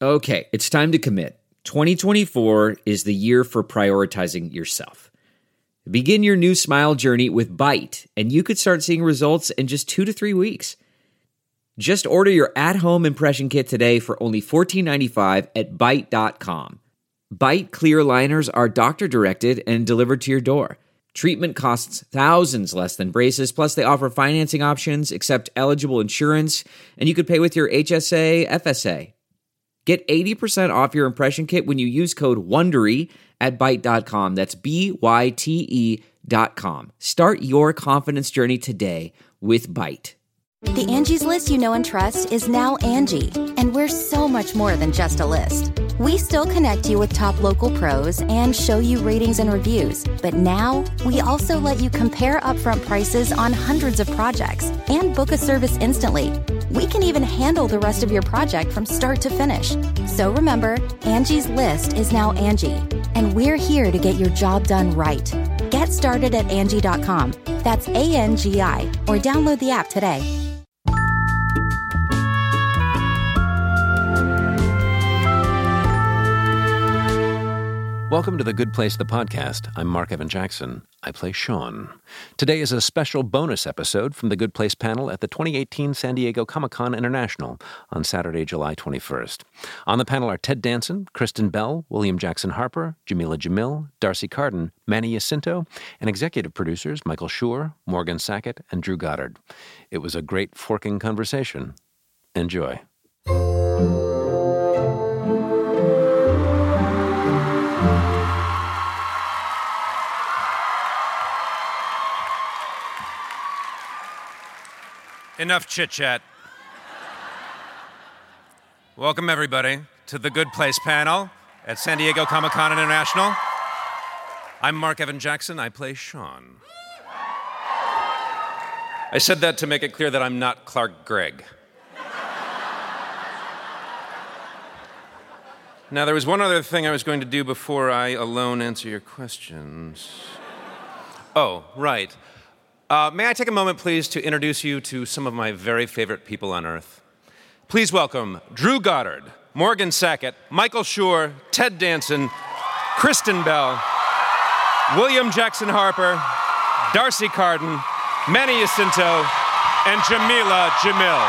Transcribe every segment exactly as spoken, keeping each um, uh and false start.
Okay, it's time to commit. twenty twenty-four is the year for prioritizing yourself. Begin your new smile journey with Byte, and you could start seeing results in just two to three weeks. Just order your at-home impression kit today for only fourteen ninety-five at byte dot com. Byte clear aligners are doctor-directed and delivered to your door. Treatment costs thousands less than braces, plus they offer financing options, accept eligible insurance, and you could pay with your H S A, F S A. Get eighty percent off your impression kit when you use code WONDERY at byte dot com. That's B Y T E dot com. Start your confidence journey today with Byte. The Angie's List you know and trust is now Angie, and we're so much more than just a list. We still connect you with top local pros and show you ratings and reviews, but now we also let you compare upfront prices on hundreds of projects and book a service instantly. We can even handle the rest of your project from start to finish. So remember, Angie's List is now Angie, and we're here to get your job done right. Get started at Angie dot com. That's A N G I, or download the app today. Welcome to The Good Place, the podcast. I'm Mark Evan Jackson. I play Sean. Today is a special bonus episode from the Good Place panel at the twenty eighteen San Diego Comic-Con International on Saturday, July twenty-first. On the panel are Ted Danson, Kristen Bell, William Jackson Harper, Jamila Jamil, Darcy Carden, Manny Jacinto, and executive producers Michael Schur, Morgan Sackett, and Drew Goddard. It was a great forking conversation. Enjoy. Enough chit-chat. Welcome, everybody, to the Good Place panel at San Diego Comic-Con International. I'm Mark Evan Jackson. I play Sean. I said that to make it clear that I'm not Clark Gregg. Now, there was one other thing I was going to do before I alone answer your questions. Oh, right. Uh, may I take a moment, please, to introduce you to some of my very favorite people on Earth? Please welcome Drew Goddard, Morgan Sackett, Michael Schur, Ted Danson, Kristen Bell, William Jackson Harper, Darcy Carden, Manny Jacinto, and Jamila Jamil.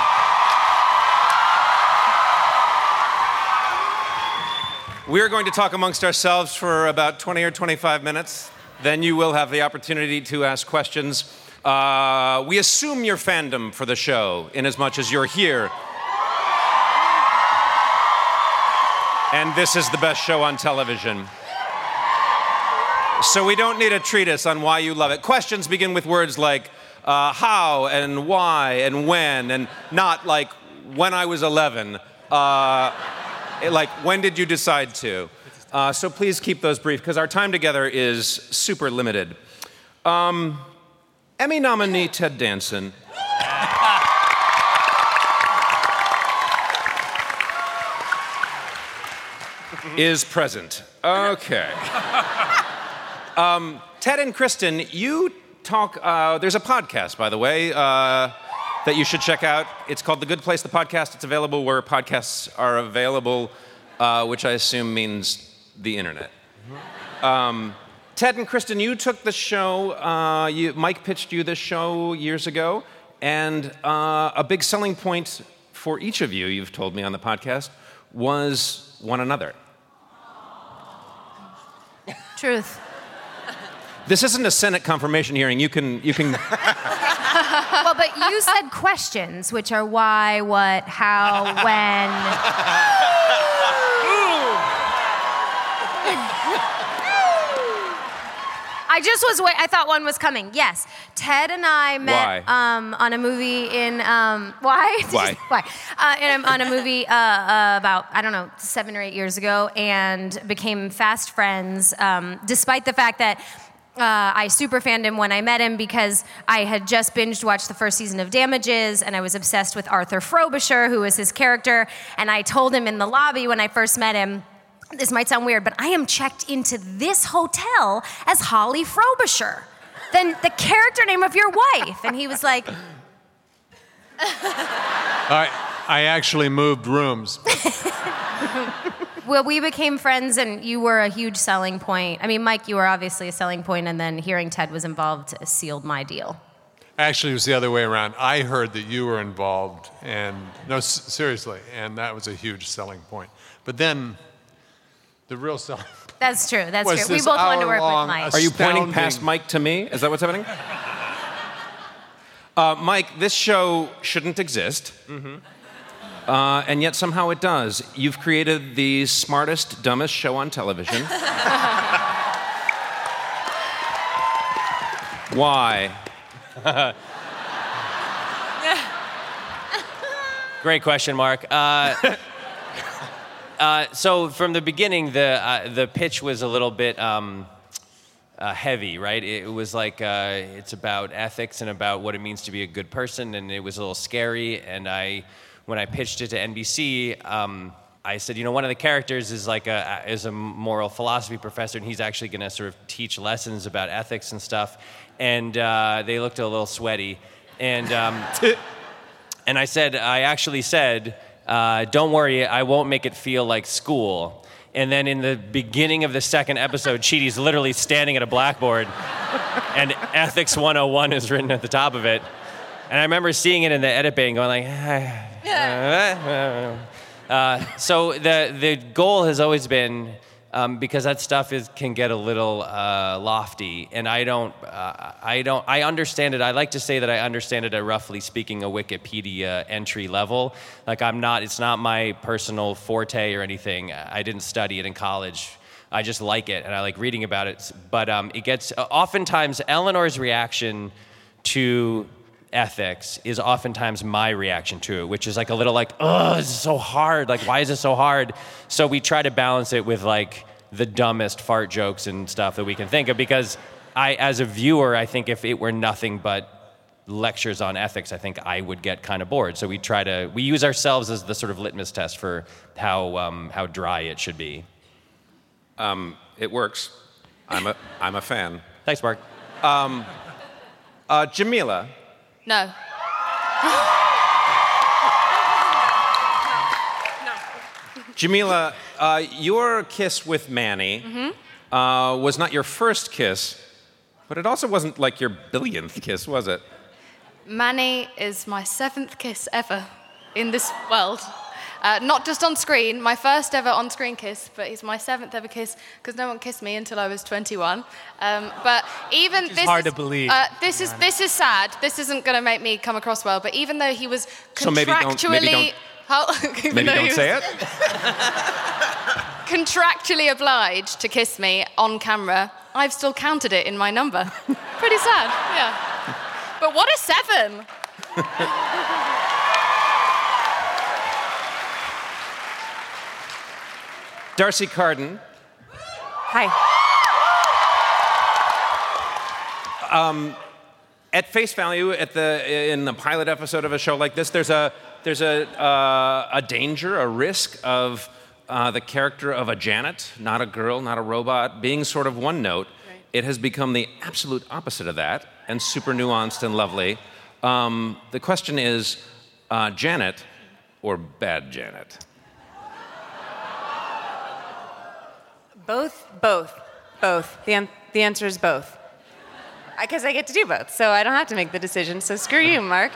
We're going to talk amongst ourselves for about twenty or twenty-five minutes. Then you will have the opportunity to ask questions. Uh, we assume your fandom for the show, inasmuch as you're here. And this is the best show on television. So we don't need a treatise on why you love it. Questions begin with words like uh, how and why and when, and not like when I was eleven. Uh, like when did you decide to? Uh, so please keep those brief, because our time together is super limited. Um, Emmy nominee Ted Danson. is present. Okay. Um, Ted and Kristen, you talk, uh, there's a podcast, by the way, uh, that you should check out. It's called The Good Place, the podcast. It's available where podcasts are available, uh, which I assume means the internet. Um, Ted and Kristen, you took the show, uh, you, Mike pitched you this show years ago, and uh, a big selling point for each of you, you've told me on the podcast, was one another. Truth. This isn't a Senate confirmation hearing. You can, you can... Well, but you said questions, which are why, what, how, when... I just was wait. I thought one was coming. Yes, Ted and I met um, on a movie in um, why why why uh, in a, on a movie uh, uh, about I don't know seven or eight years ago, and became fast friends. Um, despite the fact that uh, I super fanned him when I met him, because I had just binged watched the first season of Damages, and I was obsessed with Arthur Frobisher, who was his character. And I told him in the lobby when I first met him, this might sound weird, but I am checked into this hotel as Holly Frobisher, then the character name of your wife. And he was like... I, I actually moved rooms. Well, we became friends, and you were a huge selling point. I mean, Mike, you were obviously a selling point, and then hearing Ted was involved sealed my deal. Actually, it was the other way around. I heard that you were involved, and no, s- seriously, and that was a huge selling point. But then, the real selling point That's true. That's was true. We this both wanted to work with hour-long Mike. Are you pointing astounding- past Mike to me? Is that what's happening? uh, Mike, this show shouldn't exist. Mm-hmm. Uh, and yet somehow it does. You've created the smartest, dumbest show on television. Why? Great question, Mark. Uh, uh, so from the beginning, the uh, the pitch was a little bit um, uh, heavy, right? It was like uh, it's about ethics and about what it means to be a good person, and it was a little scary. And I, when I pitched it to N B C, um, I said, you know, one of the characters is like a is a moral philosophy professor, and he's actually going to sort of teach lessons about ethics and stuff. And uh, they looked a little sweaty, and. Um, And I said, I actually said, uh, don't worry, I won't make it feel like school. And then in the beginning of the second episode, Chidi's literally standing at a blackboard, and Ethics one oh one is written at the top of it. And I remember seeing it in the edit bay and going like, uh, so the the goal has always been, um, because that stuff is can get a little uh, lofty, and I don't, uh, I don't, I understand it. I like to say that I understand it at, roughly speaking, a Wikipedia entry level. Like I'm not, it's not my personal forte or anything. I didn't study it in college. I just like it, and I like reading about it. But um, it gets, oftentimes, Eleanor's reaction to ethics is oftentimes my reaction to it, which is like a little like, oh, this is so hard. Like, why is it so hard? So we try to balance it with like the dumbest fart jokes and stuff that we can think of, because I, as a viewer, I think if it were nothing but lectures on ethics, I think I would get kind of bored. So we try to, we use ourselves as the sort of litmus test for how um, how dry it should be. Um, it works. I'm a, I'm a fan. Thanks, Mark. Um, uh, Jamila. No. Jamila, uh, your kiss with Manny Mm-hmm. uh, was not your first kiss, but it also wasn't like your billionth kiss, was it? Manny is my seventh kiss ever in this world. Uh, not just on screen, my first ever on-screen kiss, but he's my seventh ever kiss because no one kissed me until I was twenty-one. Um, but even Which is this hard is, to believe. Uh, this is this is sad. This isn't going to make me come across well. But even though he was So maybe don't- contractually, maybe don't- How- even Maybe though don't he say was it. contractually obliged to kiss me on camera, I've still counted it in my number. Pretty sad, yeah. But what a seven! Darcy Carden. Hi. Um, at face value, at the in the pilot episode of a show like this, there's a there's a uh, a danger, a risk of uh, the character of a Janet, not a girl, not a robot, being sort of one note. Right. It has become the absolute opposite of that, and super nuanced and lovely. Um, the question is, uh, Janet or bad Janet? Both, both, both. The, an- the answer is both. Because I, I get to do both, so I don't have to make the decision. So screw you, Mark.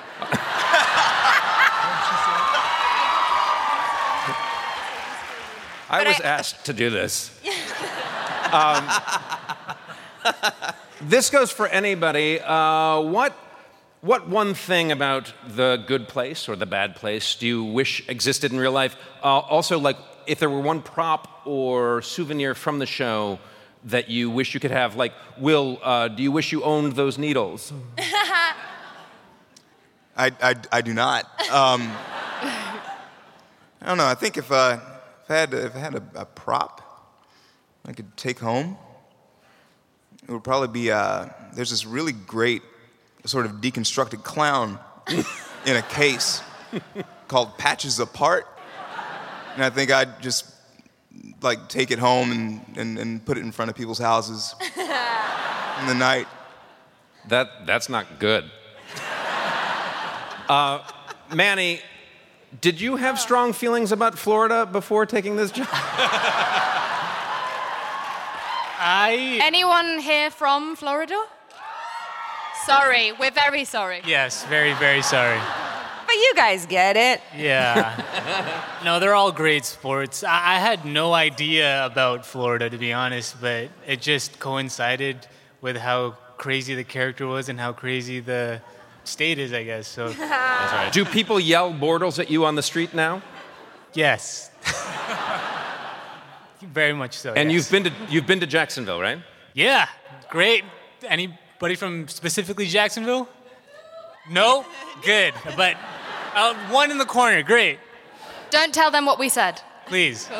I But was I- asked to do this. um, this goes for anybody. Uh, what, what one thing about The Good Place or The Bad Place do you wish existed in real life? Uh, also, like, if there were one prop or souvenir from the show that you wish you could have, like, Will, uh, do you wish you owned those needles? I, I, I do not. Um, I don't know. I think if, uh, if I had, if I had a, a prop I could take home, it would probably be, uh, there's this really great sort of deconstructed clown in a case called Patches Apart. And I think I'd just like take it home and, and, and put it in front of people's houses in the night. That, that's not good. Uh, Manny, Did you have strong feelings about Florida before taking this job? I... Anyone here from Florida? Sorry, we're very sorry. Yes, very, very sorry. But you guys get it. Yeah. No, they're all great sports. I, I had no idea about Florida, to be honest, but it just coincided with how crazy the character was and how crazy the state is, I guess. So. That's right. Do people yell Bortles at you on the street now? Yes. Very much so. And yes. you've been to you've been to Jacksonville, right? Yeah, great. Anybody from specifically Jacksonville? No? Good. But uh, one in the corner, great. Don't tell them what we said. Please.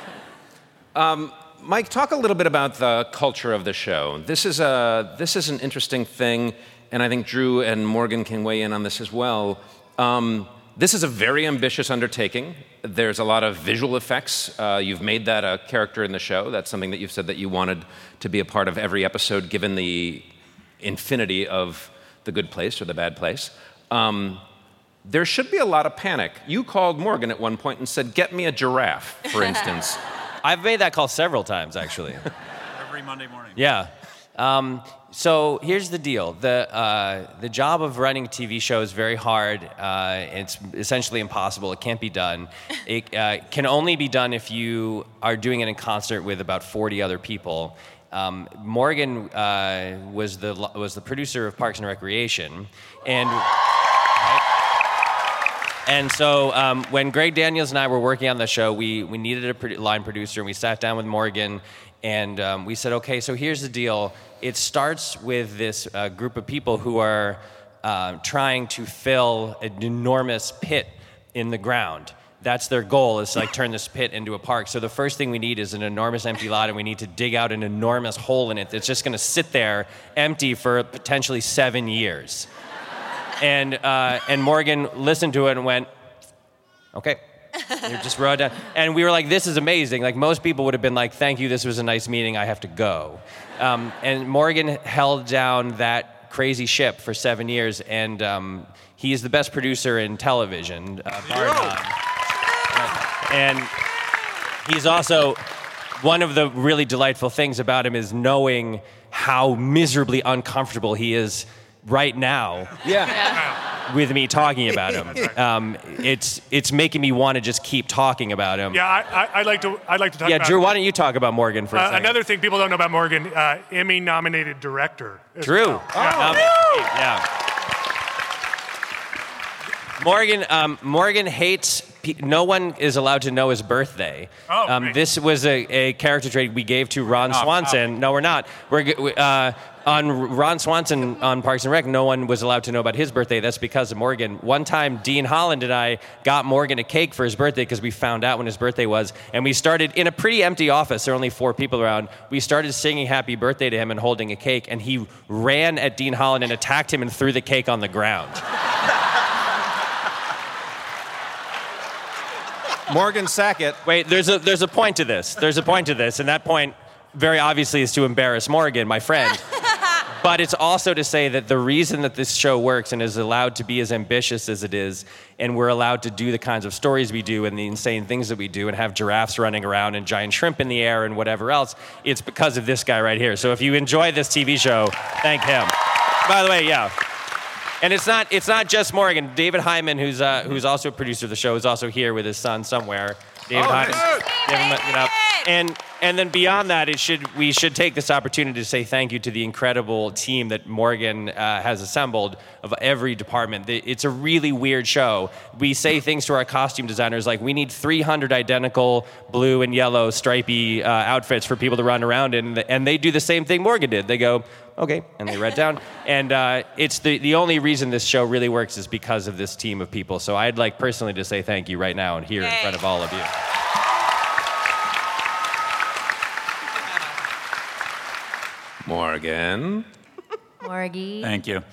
um, Mike, talk a little bit about the culture of the show. This is a this is an interesting thing, and I think Drew and Morgan can weigh in on this as well. Um, This is a very ambitious undertaking. There's a lot of visual effects. Uh, you've made that a character in the show. That's something that you've said that you wanted to be a part of every episode, given the infinity of The Good Place or The Bad Place. Um, there should be a lot of panic. You called Morgan at one point and said, "Get me a giraffe," for instance. I've made that call several times, actually. Every Monday morning. Yeah. Um, so here's the deal. The, uh, the job of running a T V show is very hard. Uh, it's essentially impossible. It can't be done. It uh, can only be done if you are doing it in concert with about forty other people. Um, Morgan uh, was the was the producer of Parks and Recreation, and right? and so um, when Greg Daniels and I were working on the show, we we needed a pro- line producer, and we sat down with Morgan. And um, we said, okay, so here's the deal. It starts with this uh, group of people who are uh, trying to fill an enormous pit in the ground. That's their goal, is to like turn this pit into a park. So the first thing we need is an enormous empty lot, and we need to dig out an enormous hole in it that's just gonna sit there empty for potentially seven years. And, uh, and Morgan listened to it and went, okay. You just wrote it down. And we were like, this is amazing. Like, most people would have been like, thank you, this was a nice meeting, I have to go. Um, and Morgan held down that crazy ship for seven years, and um, he is the best producer in television, uh, bar none. And he's also, one of the really delightful things about him is knowing how miserably uncomfortable he is right now. Yeah. Yeah. With me talking about him, um, it's it's making me want to just keep talking about him. Yeah, I, I, I'd like to. I'd like to talk. Yeah, about Drew, why don't you talk about Morgan for a uh, second? Another thing people don't know about Morgan: uh, Emmy-nominated director. as Drew. well. Oh, um, yeah. Morgan. Um, Morgan hates. Pe- no one is allowed to know his birthday. Oh, um, great. this was a, a character trait we gave to Ron Oh, Swanson. oh. No, we're not. We're g- we- uh, on Ron Swanson on Parks and Rec. No one was allowed to know about his birthday. That's because of Morgan. One time, Dean Holland and I got Morgan a cake for his birthday because we found out when his birthday was, and we started in a pretty empty office. There were only four people around. We started singing "Happy Birthday" to him and holding a cake, and he ran at Dean Holland and attacked him and threw the cake on the ground. Morgan Sackett. Wait, there's a there's a point to this. There's a point to this, and that point, very obviously, is to embarrass Morgan, my friend. But it's also to say that the reason that this show works and is allowed to be as ambitious as it is, and we're allowed to do the kinds of stories we do and the insane things that we do and have giraffes running around and giant shrimp in the air and whatever else, it's because of this guy right here. So if you enjoy this T V show, thank him. By the way, yeah. And it's not it's not just Morgan. David Hyman, who's uh, who's also a producer of the show, is also here with his son somewhere. David Oh, Hyman. nice. Give him a- you know. And and then beyond that, it should we should take this opportunity to say thank you to the incredible team that Morgan uh, has assembled of every department. The- It's a really weird show. We say things to our costume designers like, we need three hundred identical blue and yellow stripy uh, outfits for people to run around in, and they do the same thing Morgan did. They go, okay, and they write down. And uh, it's the, the only reason this show really works is because of this team of people. So I'd like personally to say thank you right now and here in front of all of you. Morgan. Morgie. Thank you.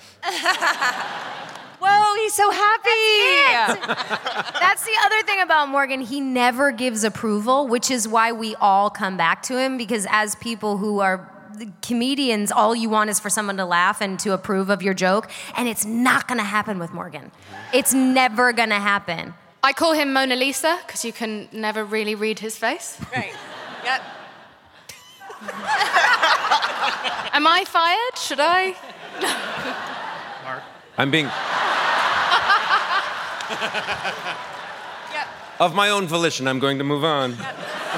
Whoa, he's so happy. That's the other thing about Morgan. He never gives approval, which is why we all come back to him, because as people who are comedians, all you want is for someone to laugh and to approve of your joke, and it's not going to happen with Morgan. It's never going to happen. I call him Mona Lisa because you can never really read his face. Right. Yep. Am I fired? Should I? Mark. I'm being... Yep. Of my own volition, I'm going to move on. Yep.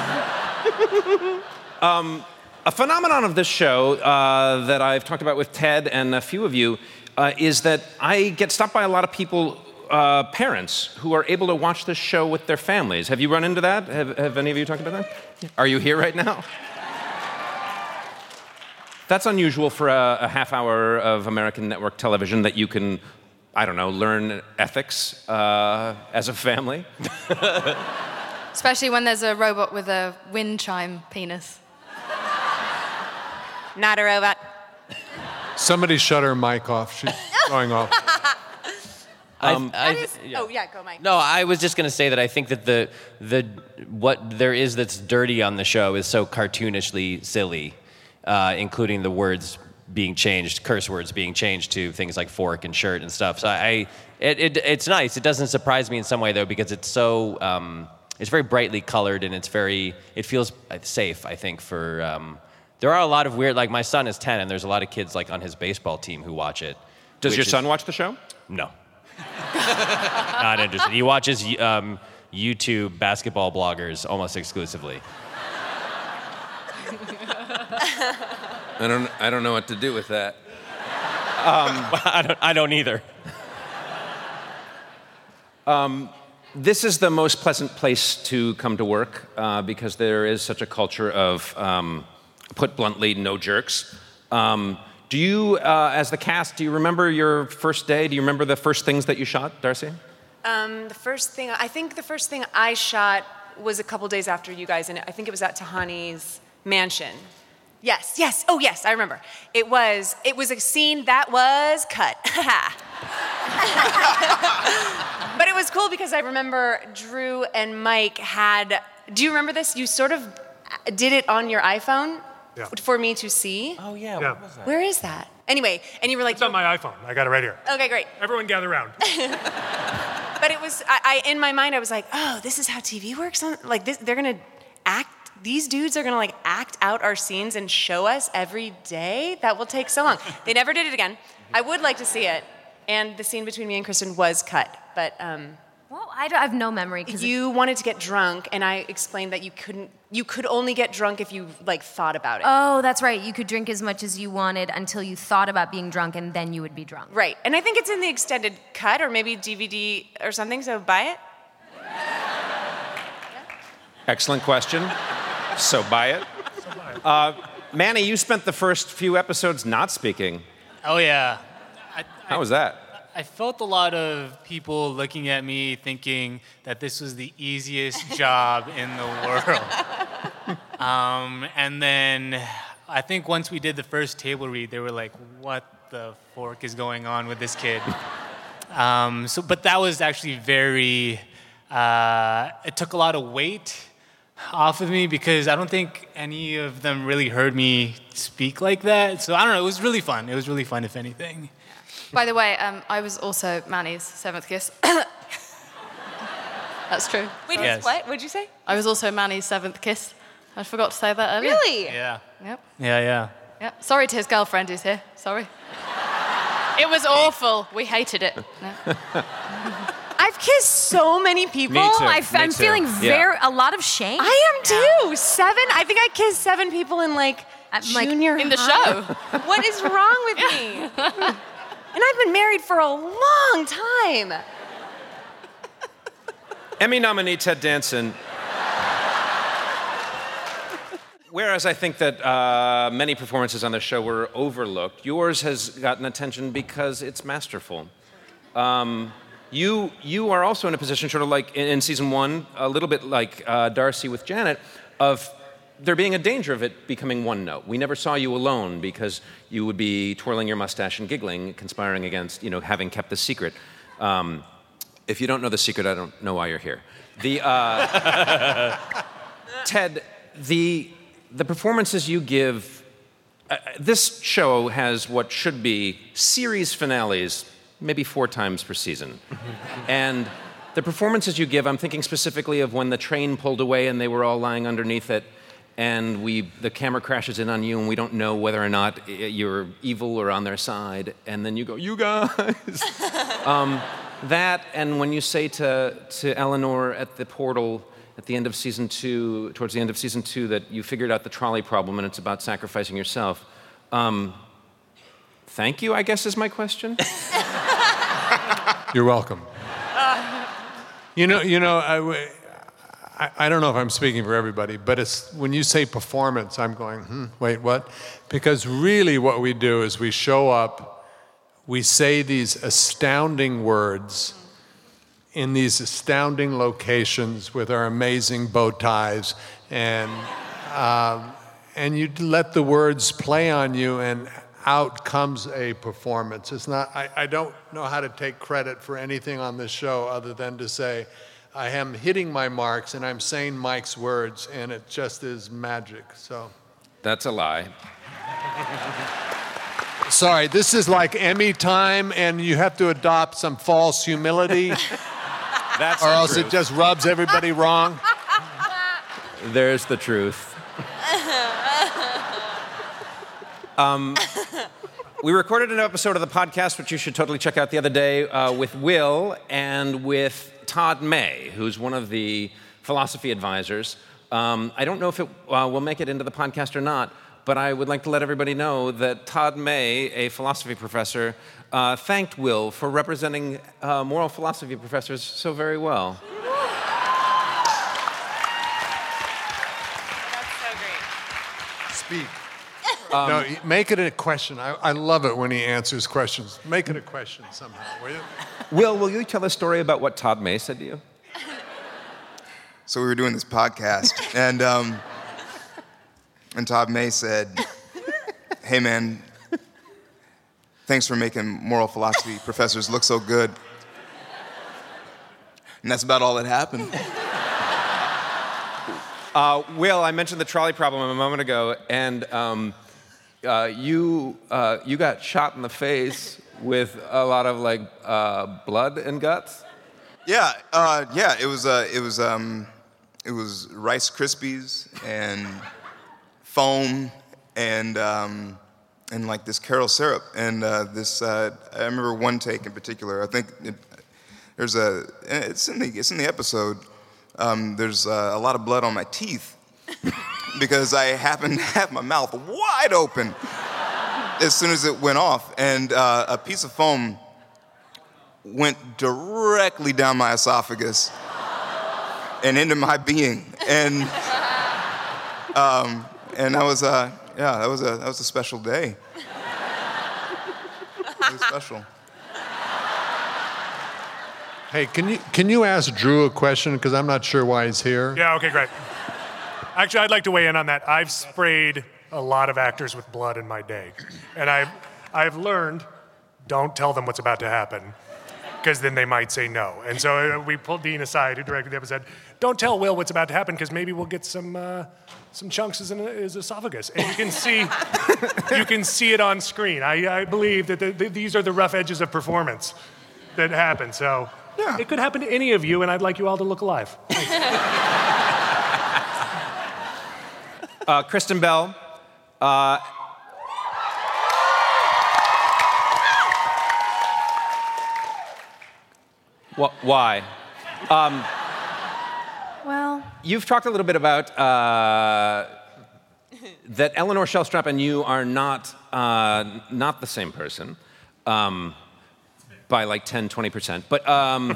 um, a phenomenon of this show uh, that I've talked about with Ted and a few of you uh, is that I get stopped by a lot of people, uh, parents, who are able to watch this show with their families. Have you run into that? Have, have any of you talked about that? Are you here right now? That's unusual for a, a half hour of American network television that you can, I don't know, learn ethics uh, as a family. Especially when there's a robot with a wind chime penis. Not a robot. Somebody shut her mic off. She's going off. Um, That I, is, oh, yeah, go, Mike. No, I was just going to say that I think that the the what there is that's dirty on the show is so cartoonishly silly, uh, including the words being changed, curse words being changed to things like fork and shirt and stuff. So I, it, it it's nice. It doesn't surprise me in some way though because it's so um, it's very brightly colored and it's very it feels safe. I think for um, there are a lot of weird like my son is ten and there's a lot of kids like on his baseball team who watch it. Does your son watch the show? No. Not interested. He watches um, YouTube basketball bloggers almost exclusively. I don't. I don't know what to do with that. Um, I don't. I don't either. Um, this is the most pleasant place to come to work uh, because there is such a culture of, um, put bluntly, no jerks. Um, Do you, uh, as the cast, do you remember your first day? Do you remember the first things that you shot, Darcy? Um, the first thing, I think the first thing I shot was a couple days after you guys, and I think it was at Tahani's mansion. Yes, yes, oh yes, I remember. It was, it was a scene that was cut. But it was cool because I remember Drew and Mike had, do you remember this? You sort of did it on your iPhone? Yeah. For me to see. Oh yeah, yeah. What was that? Where is that? Anyway, and you were like, it's on my iPhone. I got it right here. Okay, great. Everyone gather around. But it was, I, I in my mind, I was like, oh, this is how T V works. On, like this, they're gonna act. These dudes are gonna like act out our scenes and show us every day. That will take so long. They never did it again. I would like to see it. And the scene between me and Kristen was cut, but. Um, Well, I, don't, I have no memory. Cause you wanted to get drunk, and I explained that you couldn't. You could only get drunk if you like thought about it. Oh, that's right. You could drink as much as you wanted until you thought about being drunk, and then you would be drunk. Right, and I think it's in the extended cut, or maybe D V D or something. So buy it. Excellent question. So buy it. Uh, Manny, you spent the first few episodes not speaking. Oh yeah. I, How was that? I felt a lot of people looking at me thinking that this was the easiest job in the world. Um, and then I think once we did the first table read, they were like, what the fork is going on with this kid? Um, so, but that was actually very, uh, it took a lot of weight off of me because I don't think any of them really heard me speak like that. So I don't know, it was really fun. It was really fun, if anything. By the way, um, I was also Manny's seventh kiss. That's true. Wait, Yes. what? What'd you say? I was also Manny's seventh kiss. I forgot to say that earlier. Really? Yeah. Yep. Yeah, yeah. Yep. Sorry to his girlfriend who's here. Sorry. It was awful. We hated it. No. I've kissed so many people. Me too. I, Me I'm too. feeling Yeah. very a lot of shame. I am too. Seven. I think I kissed seven people in like I'm like, junior In the high. show. What is wrong with me? And I've been married for a long time. Emmy nominee Ted Danson. Whereas I think that uh, many performances on the show were overlooked, yours has gotten attention because it's masterful. Um, you you are also in a position, sort of like in, in season one, a little bit like uh, Darcy with Janet, of there being a danger of it becoming one note. We never saw you alone because you would be twirling your mustache and giggling, conspiring against, you know, having kept the secret. Um, if you don't know the secret, I don't know why you're here. The uh, Ted, the the performances you give. Uh, this show has what should be series finales, maybe four times per season, and the performances you give, I'm thinking specifically of when the train pulled away and they were all lying underneath it, and we the camera crashes in on you, and we don't know whether or not you're evil or on their side, and then you go, "You guys." um, that, and when you say to to Eleanor at the portal at the end of season two, towards the end of season two, that you figured out the trolley problem and it's about sacrificing yourself. Um, thank you, I guess, is my question. You're welcome. You know, you know, I, I, I don't know if I'm speaking for everybody, but it's when you say performance, I'm going, hmm, wait, what? Because really what we do is we show up, we say these astounding words in these astounding locations with our amazing bow ties, and um, and you let the words play on you, and out comes a performance. It's not, I, I don't know how to take credit for anything on this show other than to say, I am hitting my marks and I'm saying Mike's words, and it just is magic, so. That's a lie. Sorry, this is like Emmy time, and you have to adopt some false humility, That's or the else truth. it just rubs everybody wrong. There's the truth. Um, we recorded an episode of the podcast, which you should totally check out, the other day, uh, with Will and with Todd May, who's one of the philosophy advisors. Um, I don't know if it uh, will make it into the podcast or not, but I would like to let everybody know that Todd May, a philosophy professor, uh, thanked Will for representing uh, moral philosophy professors so very well. That's so great. Speak. Um, no, make it a question. I, I love it when he answers questions. Make it a question somehow, will you? Will, will you tell a story about what Todd May said to you? So we were doing this podcast, and um, and Todd May said, "Hey man, thanks for making moral philosophy professors look so good." And that's about all that happened. Uh, Will, I mentioned the trolley problem a moment ago, and um, uh, you uh, you got shot in the face with a lot of like uh, blood and guts. Yeah, uh, yeah. It was uh, it was um, it was Rice Krispies and foam and um, and like this Carol syrup and uh, this. Uh, I remember one take in particular. I think it, there's a. It's in the it's in the episode. Um, there's uh, a lot of blood on my teeth because I happened to have my mouth wide open as soon as it went off, and uh, a piece of foam went directly down my esophagus and into my being, and um, and that was uh, yeah, that was a that was a special day. It was special. Hey, can you can you ask Drew a question? Because I'm not sure why he's here. Yeah, okay, great. Actually, I'd like to weigh in on that. I've sprayed a lot of actors with blood in my day. And I've, I've learned, don't tell them what's about to happen, because then they might say no. And so we pulled Dean aside, who directed the episode, don't tell Will what's about to happen, because maybe we'll get some uh, some chunks in his esophagus. And you can see you can see it on screen. I, I believe that the, the, these are the rough edges of performance that happen. So yeah. It could happen to any of you, and I'd like you all to look alive. uh, Kristen Bell. Uh, wh- why? Um, Well, you've talked a little bit about uh, that Eleanor Shellstrop and you are not uh, not the same person. Um, by like ten, twenty percent. But um,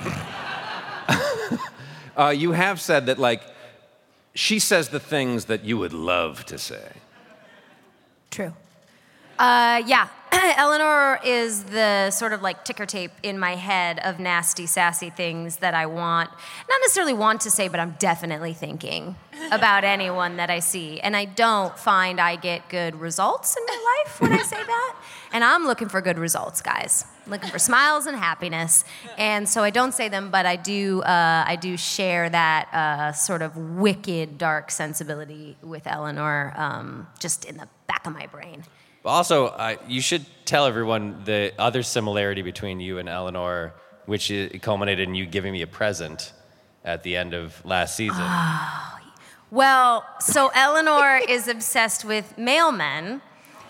uh, you have said that, like, she says the things that you would love to say. True. Uh, yeah, Eleanor is the sort of like ticker tape in my head of nasty, sassy things that I want, not necessarily want to say, but I'm definitely thinking about anyone that I see. And I don't find I get good results in my life when I say that. And I'm looking for good results, guys. I'm looking for smiles and happiness. And so I don't say them, but I do, uh, I do share that uh, sort of wicked, dark sensibility with Eleanor um, just in the back of my brain. Also, uh, you should tell everyone the other similarity between you and Eleanor which i- culminated in you giving me a present at the end of last season. Well, so Eleanor is obsessed with mailmen.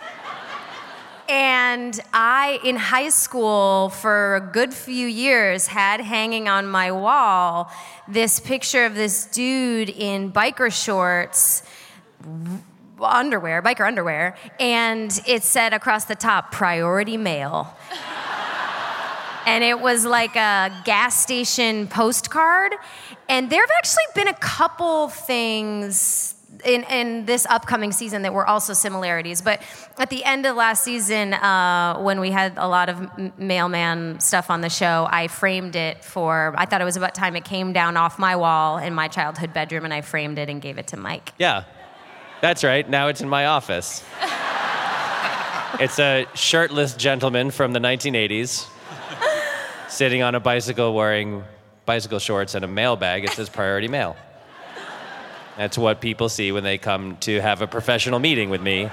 And I, in high school, for a good few years, had hanging on my wall this picture of this dude in biker shorts, underwear, biker underwear, and it said across the top, priority mail. And it was like a gas station postcard. And there have actually been a couple things in, in this upcoming season that were also similarities. But at the end of last season, uh, when we had a lot of m- mailman stuff on the show, I framed it for, I thought it was about time it came down off my wall in my childhood bedroom, and I framed it and gave it to Mike. Yeah, that's right. Now it's in my office. It's a shirtless gentleman from the nineteen eighties sitting on a bicycle wearing bicycle shorts and a mail bag. It says priority mail. That's what people see when they come to have a professional meeting with me.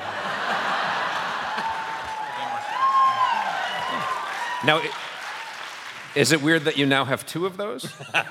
Now, i- is it weird that you now have two of those?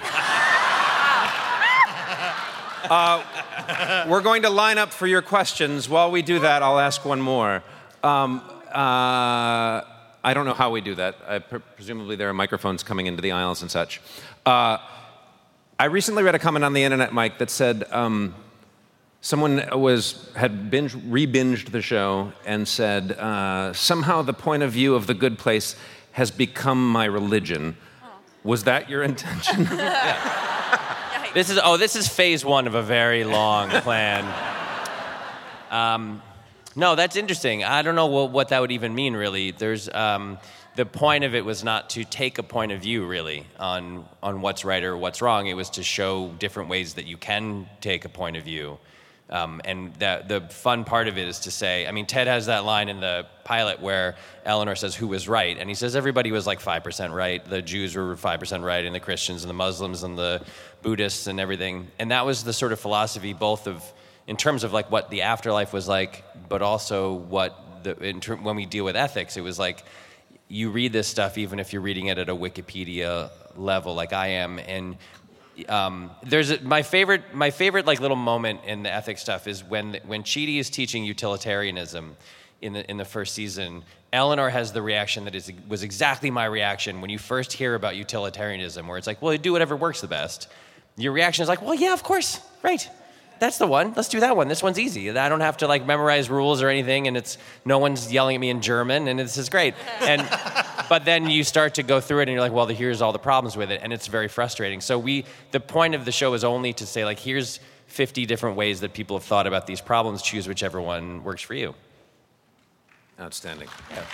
uh, we're going to line up for your questions. While we do that, I'll ask one more. Um, uh, I don't know how we do that. I, pre- presumably there are microphones coming into the aisles and such. Uh, I recently read a comment on the internet, Mike, that said um, someone was had binge, re-binged the show and said, uh, somehow the point of view of The Good Place has become my religion. Was that your intention? This is oh, this is phase one of a very long plan. Um, no, that's interesting. I don't know what, what that would even mean, really. There's um, the point of it was not to take a point of view, really, on on what's right or what's wrong. It was to show different ways that you can take a point of view. Um, and that the fun part of it is to say, I mean, Ted has that line in the pilot where Eleanor says, who was right? And he says everybody was like five percent right. The Jews were five percent right, and the Christians and the Muslims and the Buddhists and everything. And that was the sort of philosophy both of, in terms of like what the afterlife was like, but also what, the in ter- when we deal with ethics, it was like, you read this stuff even if you're reading it at a Wikipedia level like I am, and Um, there's a, my favorite my favorite like little moment in the ethics stuff is when when Chidi is teaching utilitarianism in the in the first season. Eleanor has the reaction that is was exactly my reaction when you first hear about utilitarianism, where it's like, well, you do whatever works the best. Your reaction is like, well, yeah, of course, right. That's the one. Let's do that one. This one's easy. I don't have to like memorize rules or anything, and it's no one's yelling at me in German, and this is great. And but then you start to go through it, and you're like, well, here's all the problems with it, and it's very frustrating. So we, the point of the show is only to say like, here's fifty different ways that people have thought about these problems. Choose whichever one works for you. Outstanding. Yeah.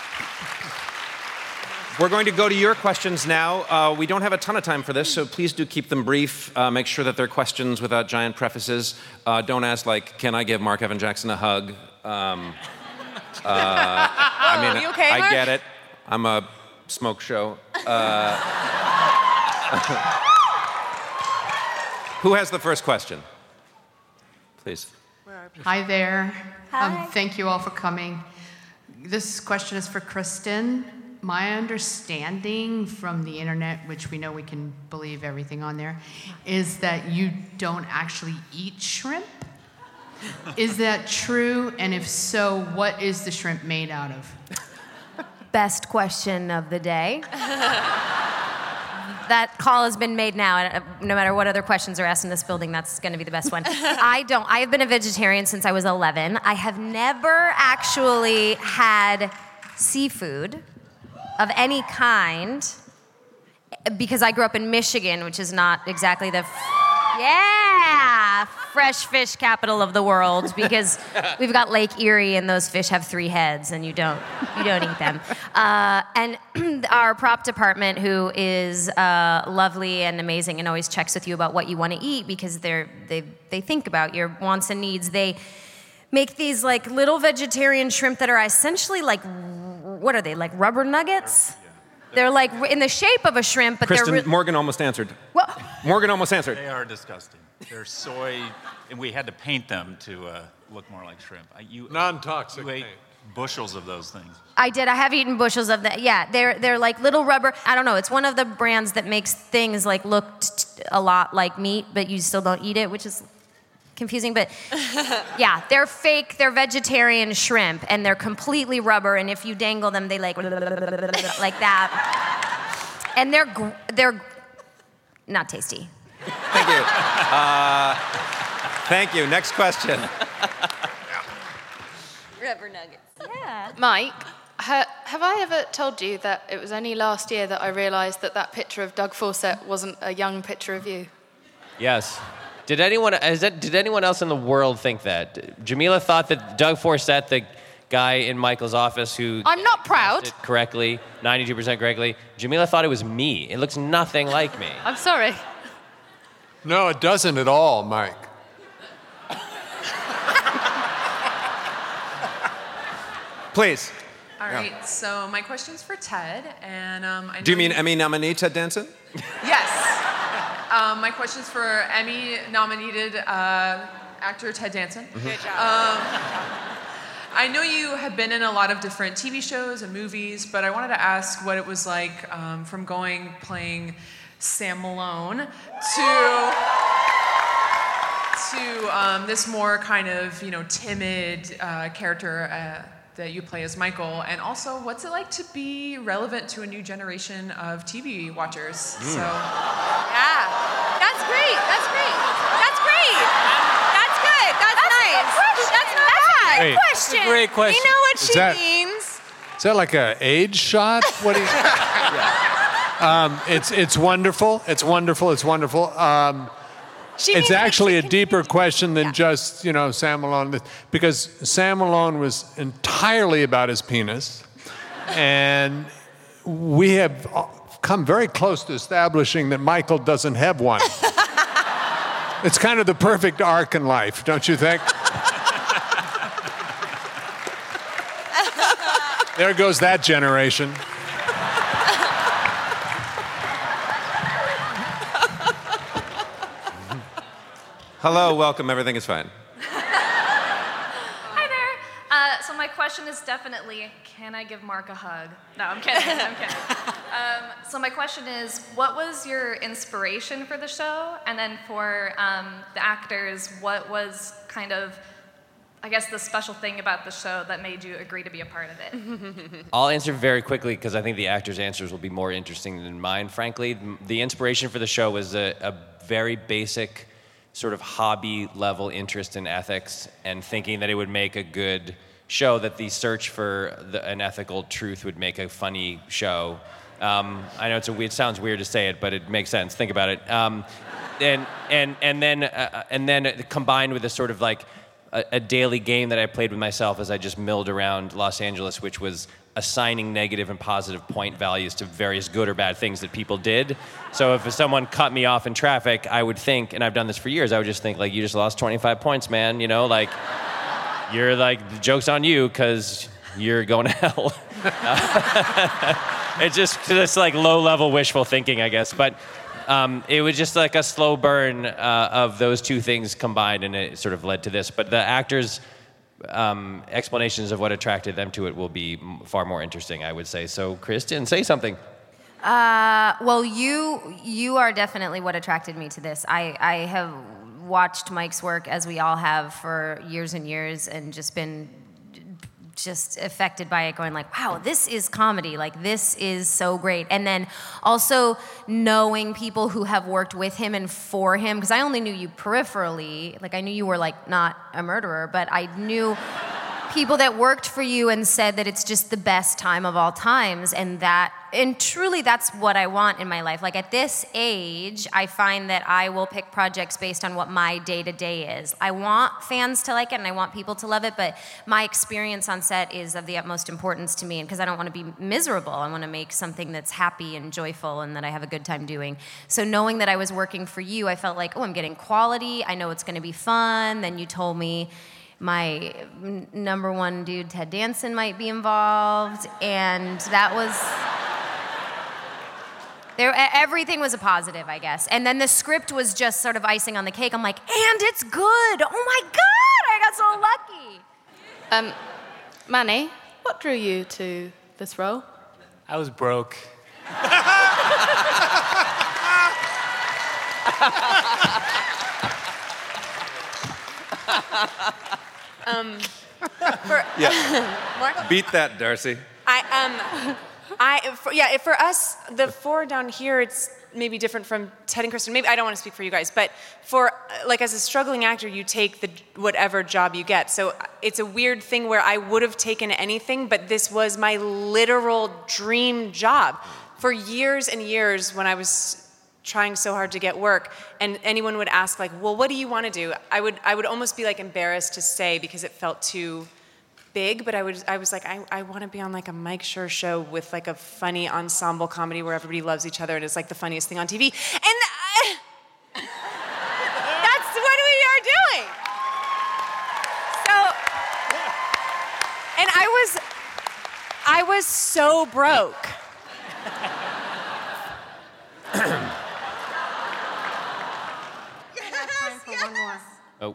We're going to go to your questions now. Uh, we don't have a ton of time for this, so please do keep them brief. Uh, make sure that they're questions without giant prefaces. Uh, don't ask, like, can I give Mark Evan Jackson a hug? Um, uh, I mean, you okay, I Mark? get it. I'm a smoke show. Uh, who has the first question? Please. Hi there. Hi. Um, thank you all for coming. This question is for Kristen. My understanding from the internet, which we know we can believe everything on there, is that you don't actually eat shrimp. Is that true? And if so, what is the shrimp made out of? Best question of the day. That call has been made now. and, uh, No matter what other questions are asked in this building, that's going to be the best one. I don't. I have been a vegetarian since I was eleven. I have never actually had seafood of any kind because I grew up in Michigan, which is not exactly the f- yeah fresh fish capital of the world, because we've got Lake Erie and those fish have three heads and you don't you don't eat them. Uh, and our prop department, who is uh, lovely and amazing and always checks with you about what you want to eat because they're they they think about your wants and needs. They make these like little vegetarian shrimp that are essentially like, what are they, like rubber nuggets? They're like in the shape of a shrimp, but Kristen, they're... Re- Morgan almost answered. Well, Morgan almost answered. They are disgusting. They're soy, and we had to paint them to uh, look more like shrimp. I, you, Non-toxic you ate, paint. bushels of those things. I did. I have eaten bushels of that. Yeah, they're they're like little rubber. I don't know. It's one of the brands that makes things like look t- a lot like meat, but you still don't eat it, which is confusing. But yeah, they're fake. They're vegetarian shrimp, and they're completely rubber. And if you dangle them, they like like that. And they're gr- they're not tasty. Thank you. Uh, thank you. Next question. Rubber nuggets. Yeah. Mike, ha- have I ever told you that it was only last year that I realised that that picture of Doug Fawcett wasn't a young picture of you? Yes. Did anyone is that, did anyone else in the world think that? Jamila thought that Doug Fawcett, the guy in Michael's office who I'm not proud. It correctly, ninety-two percent correctly. Jamila thought it was me. It looks nothing like me. I'm sorry. No, it doesn't at all, Mike. Please. All right, yeah. So my question's for Ted, and um, I know Do you mean Emmy nominee Ted Danson? Yes. Um, my question's for Emmy-nominated uh, actor Ted Danson. Mm-hmm. Good job. Um, I know you have been in a lot of different T V shows and movies, but I wanted to ask what it was like um, from going playing Sam Malone to to um, this more kind of you know timid uh, character. Uh, that you play as Michael, and also what's it like to be relevant to a new generation of T V watchers? Mm. So, yeah, that's great. That's great. That's great. That's good. That's, that's nice. That's not bad. Great. Question. That's a great question. You know what Is she that- means? Is that like a age shot? What do you? yeah. um, it's it's wonderful. It's wonderful. It's wonderful. Um, She it's means actually like a deeper question than yeah. just, you know, Sam Malone. Because Sam Malone was entirely about his penis. And we have come very close to establishing that Michael doesn't have one. It's kind of the perfect arc in life, don't you think? There goes that generation. Hello, welcome. Everything is fine. Hi there. Uh, so my question is definitely, can I give Mark a hug? No, I'm kidding. I'm kidding. Um, so my question is, what was your inspiration for the show? And then for um, the actors, what was kind of, I guess, the special thing about the show that made you agree to be a part of it? I'll answer very quickly because I think the actors' answers will be more interesting than mine, frankly. The inspiration for the show was a, a very basic sort of hobby level interest in ethics and thinking that it would make a good show, that the search for the, an ethical truth would make a funny show. Um, I know it's a, it sounds weird to say it, but it makes sense. Think about it. Um, and and and then uh, and then combined with a sort of like a, a daily game that I played with myself as I just milled around Los Angeles, which was assigning negative and positive point values to various good or bad things that people did. So if someone cut me off in traffic, I would think, and I've done this for years, I would just think, like, you just lost twenty-five points, man. You know, like, you're like, the joke's on you because you're going to hell. It's just, just like low-level wishful thinking, I guess. But um, it was just like a slow burn uh, of those two things combined, and it sort of led to this. But the actors' Um, explanations of what attracted them to it will be m- far more interesting, I would say. So, Kristen, say something. Uh, well, you you are definitely what attracted me to this. I, I have watched Mike's work, as we all have, for years and years, and just been just affected by it, going like, wow, this is comedy. Like, this is so great. And then also knowing people who have worked with him and for him, because I only knew you peripherally. Like, I knew you were, like, not a murderer, but I knew people that worked for you and said that it's just the best time of all times, and that, and truly that's what I want in my life. Like, at this age, I find that I will pick projects based on what my day-to-day is. I want fans to like it and I want people to love it, but my experience on set is of the utmost importance to me, and because I don't want to be miserable. I want to make something that's happy and joyful and that I have a good time doing. So knowing that I was working for you, I felt like, oh, I'm getting quality. I know it's going to be fun. Then you told me my n- number one dude, Ted Danson, might be involved, and that was... There, everything was a positive, I guess. And then the script was just sort of icing on the cake. I'm like, and it's good. Oh my God, I got so lucky. Um, Manny, what drew you to this role? I was broke. um, for, Yeah. Mark? Beat that, Darcy. I um, I for, yeah. For us, the four down here, it's maybe different from Ted and Kristen. Maybe I don't want to speak for you guys, but for like as a struggling actor, you take the whatever job you get. So it's a weird thing where I would have taken anything, but this was my literal dream job for years and years when I was trying so hard to get work, and anyone would ask like, well, what do you want to do? I would I would almost be like embarrassed to say because it felt too big, but I would I was like, I, I want to be on like a Mike Schur show with like a funny ensemble comedy where everybody loves each other and it's like the funniest thing on T V. And I, that's what we are doing. So, and I was I was so broke. One more. Oh.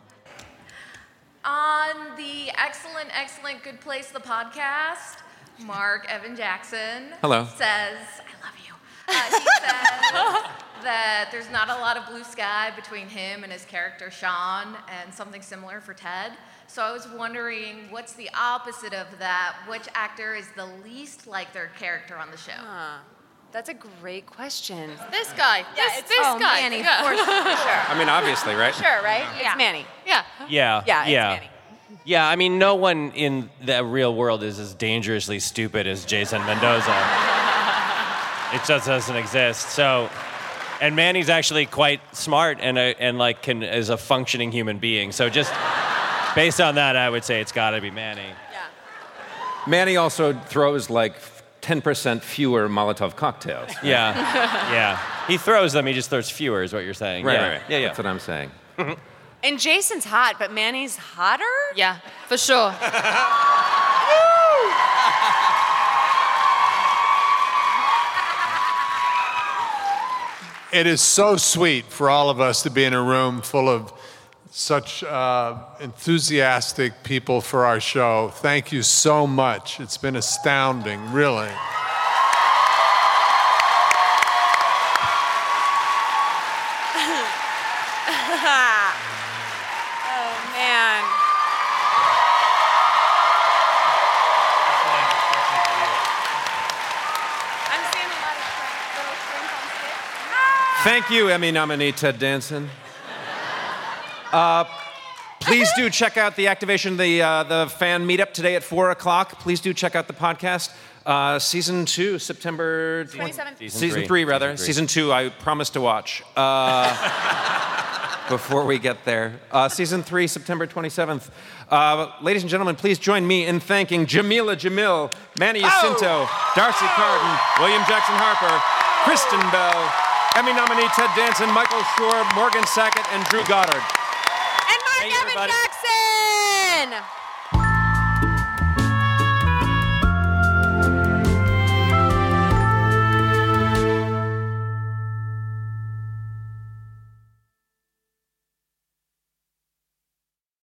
On the excellent, excellent Good Place, the podcast, Mark Evan Jackson Hello. says, I love you. Uh, he says that there's not a lot of blue sky between him and his character Sean, and something similar for Ted. So I was wondering, what's the opposite of that? Which actor is the least like their character on the show? Huh. That's a great question. This guy. Yeah, this it's this oh, guy. Manny, Yeah. for sure. I mean, obviously, right? Sure, right? Yeah. It's Manny. Yeah. Yeah. Yeah, it's yeah. Manny. Yeah, I mean, no one in the real world is as dangerously stupid as Jason Mendoza. It just doesn't exist. So, and Manny's actually quite smart and a, and like can is a functioning human being. So just based on that, I would say it's got to be Manny. Manny also throws like ten percent fewer Molotov cocktails. Yeah, yeah. He throws them. He just throws fewer, is what you're saying. Right, yeah. right, right. Yeah, yeah. That's what I'm saying. And Jason's hot, but Manny's hotter? Yeah, for sure. It is so sweet for all of us to be in a room full of such uh, enthusiastic people for our show. Thank you so much. It's been astounding, really. Oh, man. I'm seeing a lot of shrimp, little shrimp on sticks. Thank you, Emmy nominee Ted Danson. Uh, please do check out the activation, the uh, the fan meetup today at four o'clock. Please do check out the podcast. Uh, season two, September twenty-seventh. Season, Season season three. three, rather. Season three. Season two, I promise to watch. Uh, before we get there. Uh, season three, September twenty-seventh. Uh, ladies and gentlemen, please join me in thanking Jamila Jamil, Manny Jacinto, Darcy Carden, William Jackson Harper, Kristen Bell, Emmy nominee Ted Danson, Michael Schur, Morgan Sackett, and Drew Goddard. And Mark Evan Jackson!